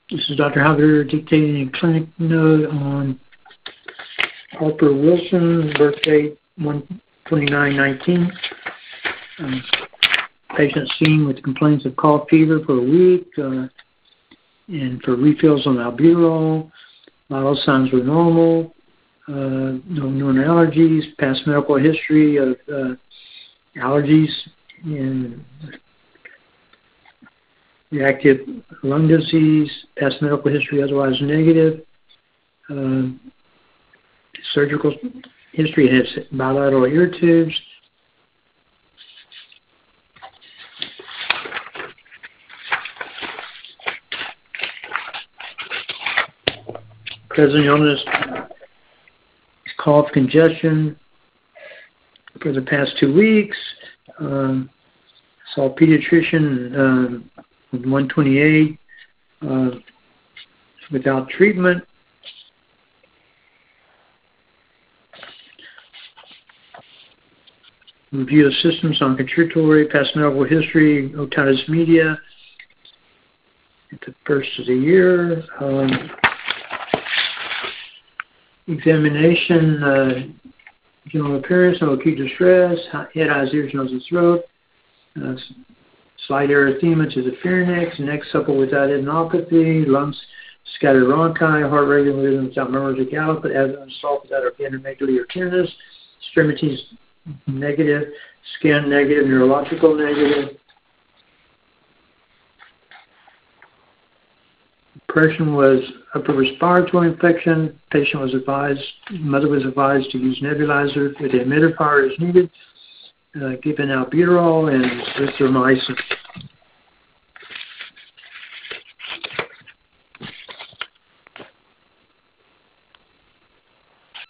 This is Dr. Javier dictating a clinic note on Harper Wilson, birth date 1/29/19. Patient seen with complaints of cough, fever for a week, and for refills on albuterol. Vital signs were normal. No known allergies. Past medical history of allergies and reactive lung disease. Past medical history otherwise negative. Surgical history has bilateral ear tubes. Present illness, cough, congestion for the past 2 weeks. Saw a pediatrician with 128 without treatment. Review of systems on contributory, past medical history, otitis media at the first of the year. Examination, general appearance, no acute distress, head, eyes, ears, nose, and throat. Slight erythema to the pharynx, neck supple without adenopathy, lungs scattered rhonchi, heart rate and rhythm without murmurs or gallop, but as unsolved without organomegaly or tearness, extremities negative, skin negative, neurological negative. Impression was upper respiratory infection. Mother was advised to use nebulizer with the humidifier as needed, given albuterol and erythromycin.